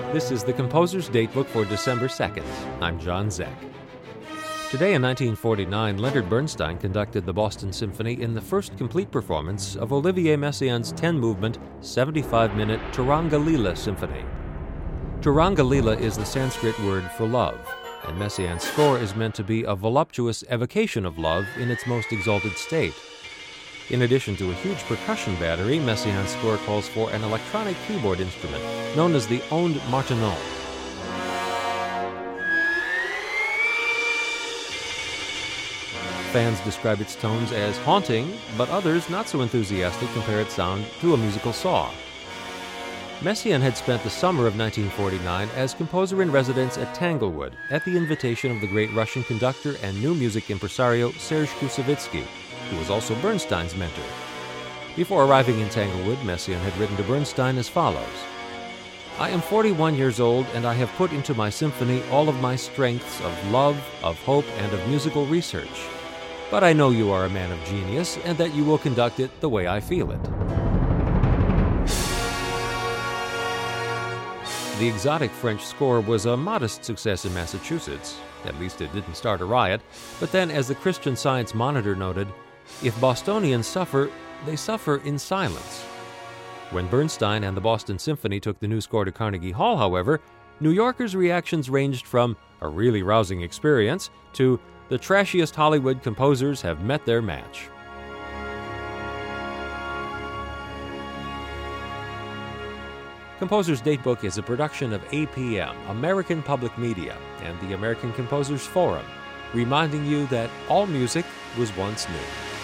This is the Composer's Datebook for December 2nd. I'm John Zeck. Today in 1949, Leonard Bernstein conducted the Boston Symphony in the first complete performance of Olivier Messiaen's 10-movement, 75-minute Turanga Lila Symphony. Turanga Lila is the Sanskrit word for love, and Messiaen's score is meant to be a voluptuous evocation of love in its most exalted state. In addition to a huge percussion battery, Messiaen's score calls for an electronic keyboard instrument known as the Onde Martenot. Fans describe its tones as haunting, but others, not so enthusiastic, compare its sound to a musical saw. Messiaen had spent the summer of 1949 as composer-in-residence at Tanglewood at the invitation of the great Russian conductor and new music impresario Serge Koussevitzky, who was also Bernstein's mentor. Before arriving in Tanglewood, Messiaen had written to Bernstein as follows: "I am 41 years old, and I have put into my symphony all of my strengths of love, of hope, and of musical research. But I know you are a man of genius, and that you will conduct it the way I feel it." The exotic French score was a modest success in Massachusetts. At least it didn't start a riot. But then, as the Christian Science Monitor noted, if Bostonians suffer, they suffer in silence. When Bernstein and the Boston Symphony took the new score to Carnegie Hall, however, New Yorkers' reactions ranged from a really rousing experience to the trashiest Hollywood composers have met their match. Composer's Datebook is a production of APM, American Public Media, and the American Composers Forum, reminding you that all music was once new.